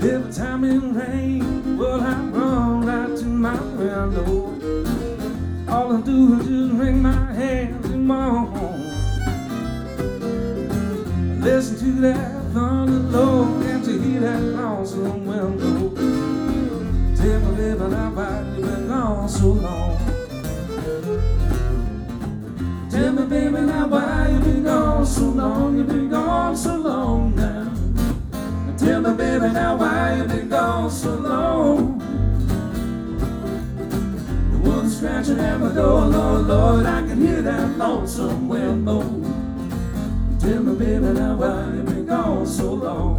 Every time it rains, well, I run right to my window. All I do is just wring my hands and moan. Listen to that thunder, Lord, can't you hear that lonesome window? Tell me, baby, now why you been gone so long? Tell me, baby, now why you been gone so long? You been gone so long now. Tell me, baby, now why you been gone so long? The one's scratching at my door, Lord, Lord, I can hear that lonesome wind blow. Tell me, baby, now why you been gone so long?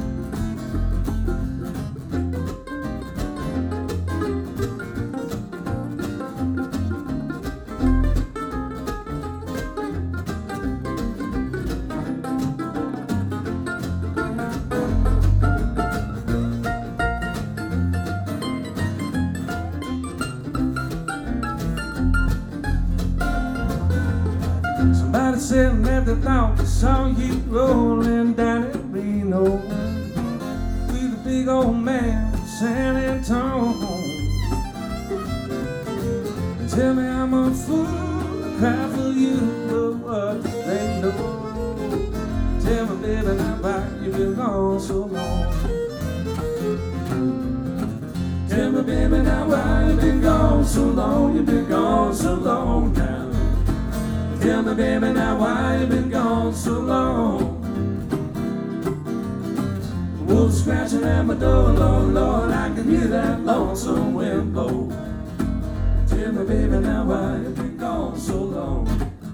Somebody said that they thought they saw you rolling down at Reno with a big old man from San Antonio. Tell me I'm a fool to cry for you, but what do they know? Tell me, baby, now why you been gone so long? Tell me, baby, now why you been gone so long? You been gone so long now. Tell me, baby, now why you been gone so long? The wolf scratching at my door, Lord, Lord, I can hear that lonesome wind blow. Tell me, baby, now why you been gone so long?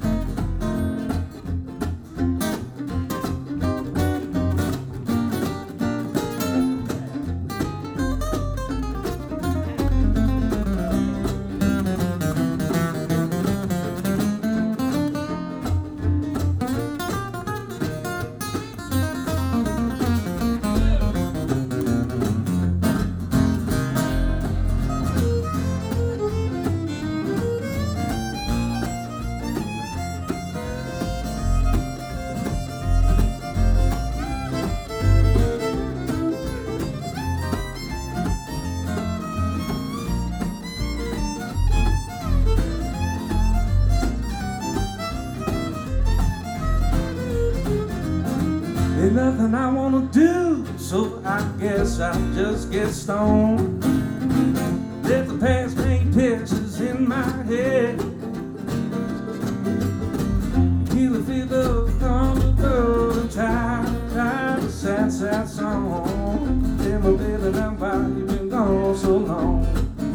Ain't nothing I wanna do, so I guess I'll just get stoned. Let the past paint pictures in my head. Hear the feel of the road and try the sad, sad song. Tell me, baby, now why you been gone so long?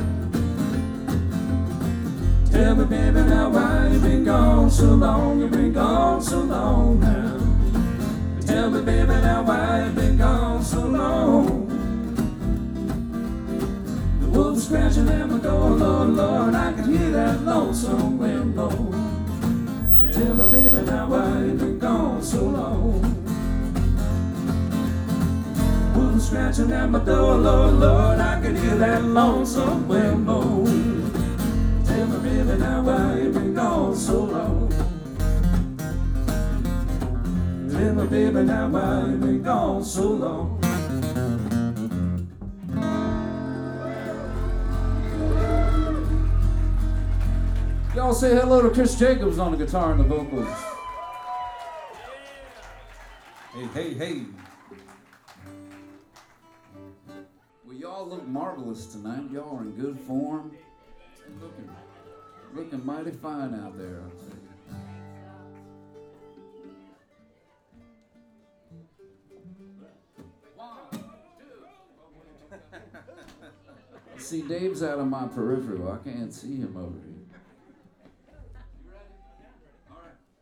Tell me, baby, now why you been gone so long? You been gone so long now. Tell me, baby, now why you been gone so long? The wolf scratching at my door, Lord, Lord, I can hear that lonesome wind blow. Tell me, baby, now why you been gone so long? Wolf scratching at my door, Lord, Lord, I can hear that lonesome wind blow. Tell me, baby, now why you been gone so long? Tell me, baby, now why you been gone so long? Y'all say hello to Chris Jacobs on the guitar and the vocals. Hey, hey, hey. Well, y'all look marvelous tonight. Y'all are in good form. Looking mighty fine out there, I'll tell you. See, Dave's out of my peripheral. I can't see him over here.